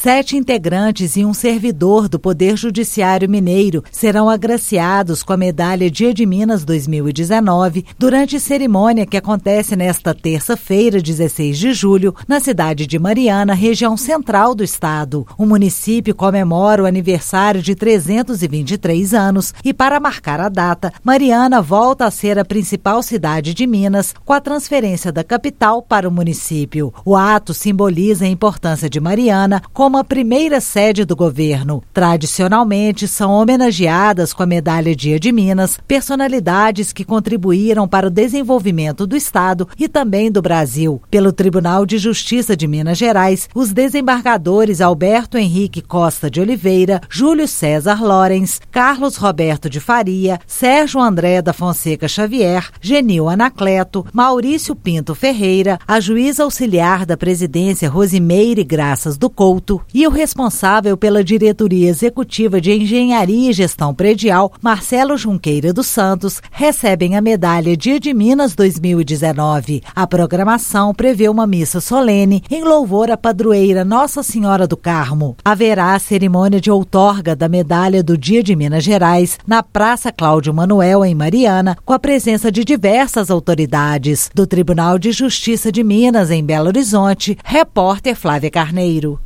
7 integrantes e um servidor do Poder Judiciário Mineiro serão agraciados com a Medalha Dia de Minas 2019 durante cerimônia que acontece nesta terça-feira, 16 de julho, na cidade de Mariana, região central do estado. O município comemora o aniversário de 323 anos e, para marcar a data, Mariana volta a ser a principal cidade de Minas com a transferência da capital para o município. O ato simboliza a importância de Mariana como a primeira sede do governo. Tradicionalmente, são homenageadas com a Medalha Dia de Minas personalidades que contribuíram para o desenvolvimento do estado e também do Brasil. Pelo Tribunal de Justiça de Minas Gerais, os desembargadores Alberto Henrique Costa de Oliveira, Júlio César Lorenz, Carlos Roberto de Faria, Sérgio André da Fonseca Xavier, Genil Anacleto, Maurício Pinto Ferreira, a juíza auxiliar da presidência Rosimeire Graças do Couto e o responsável pela diretoria executiva de Engenharia e Gestão Predial, Marcelo Junqueira dos Santos, recebem a Medalha Dia de Minas 2019. A programação prevê uma missa solene em louvor à padroeira Nossa Senhora do Carmo. Haverá a cerimônia de outorga da Medalha do Dia de Minas Gerais na Praça Cláudio Manuel, em Mariana, com a presença de diversas autoridades. Do Tribunal de Justiça de Minas, em Belo Horizonte, repórter Flávia Carneiro.